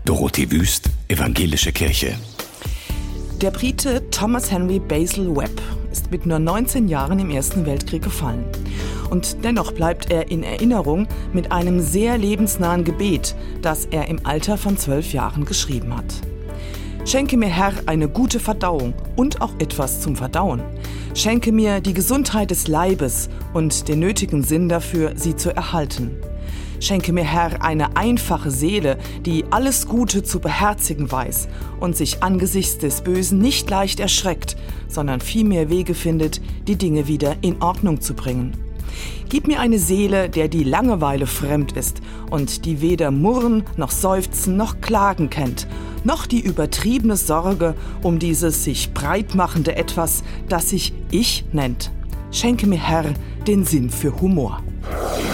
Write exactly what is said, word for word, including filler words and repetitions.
Dorothee Wüst, Evangelische Kirche. Der Brite Thomas Henry Basil Webb ist mit nur neunzehn Jahren im Ersten Weltkrieg gefallen. Und dennoch bleibt er in Erinnerung mit einem sehr lebensnahen Gebet, das er im Alter von zwölf Jahren geschrieben hat. Schenke mir, Herr, eine gute Verdauung und auch etwas zum Verdauen. Schenke mir die Gesundheit des Leibes und den nötigen Sinn dafür, sie zu erhalten. Schenke mir, Herr, eine einfache Seele, die alles Gute zu beherzigen weiß und sich angesichts des Bösen nicht leicht erschreckt, sondern vielmehr Wege findet, die Dinge wieder in Ordnung zu bringen. Gib mir eine Seele, der die Langeweile fremd ist und die weder Murren noch Seufzen noch Klagen kennt, noch die übertriebene Sorge um dieses sich breitmachende Etwas, das sich Ich nennt. Schenke mir, Herr, den Sinn für Humor.